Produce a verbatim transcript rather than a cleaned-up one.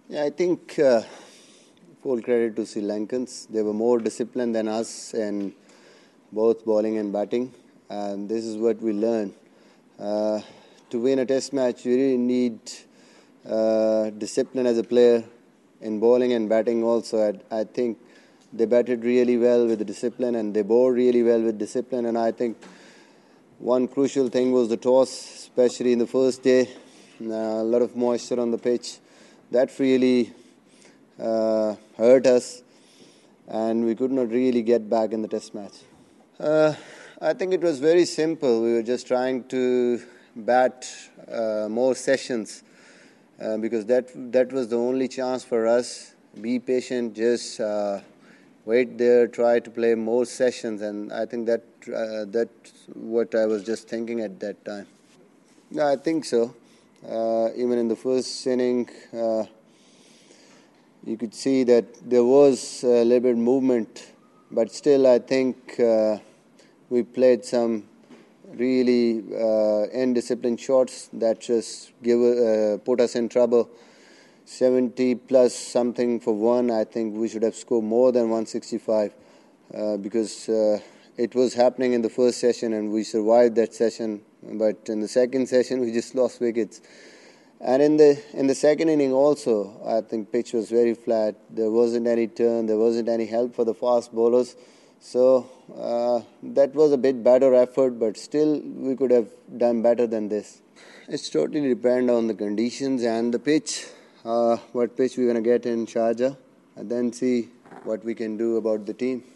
Yeah, I think uh, full credit to Sri Lankans. They were more disciplined than us in both bowling and batting, and this is what we learned. Uh, to win a test match, you really need uh, discipline as a player in bowling and batting also. I, I think they batted really well with the discipline and they bowled really well with discipline, and I think one crucial thing was the toss, especially in the first day. Uh, a lot of moisture on the pitch. That really uh, hurt us, and we could not really get back in the test match. Uh, I think it was very simple. We were just trying to bat uh, more sessions uh, because that that was the only chance for us. Be patient, just uh, wait there, try to play more sessions, and I think that uh, that's what I was just thinking at that time. Yeah, I think so. Uh, even in the first inning, uh, you could see that there was a little bit of movement, but still I think uh, we played some really uh, indisciplined shots that just give uh, put us in trouble. seventy plus something for one. I think we should have scored more than one sixty-five uh, because uh, it was happening in the first session and we survived that session. But in the second session, we just lost wickets. And in the in the second inning also, I think pitch was very flat. There wasn't any turn. There wasn't any help for the fast bowlers. So uh, that was a bit better effort, but still we could have done better than this. It's totally depend on the conditions and the pitch. Uh, what pitch we're going to get in Sharjah, and then see what we can do about the team.